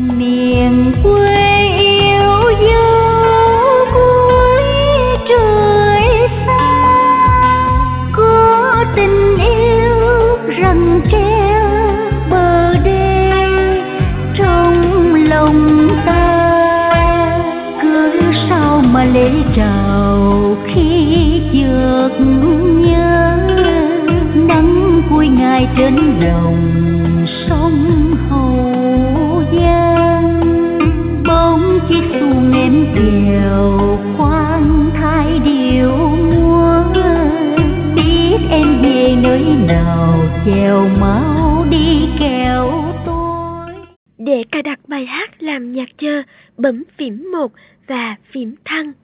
miền quê yêu dấu cuối trời xa, có tình yêu răng treo bờ đê trong lòng ta. Cứ sao mà lễ trào khi chợt nhớ nắng cuối ngày trên đồng sông Hậu Giang, bóng chiếc xuồng em chèo khoan thai điệu múa. Biết em về nơi nào chèo mau đi kẻo tôi. Để cài đặt bài hát làm nhạc chờ, bấm phím 1 và phím thăng.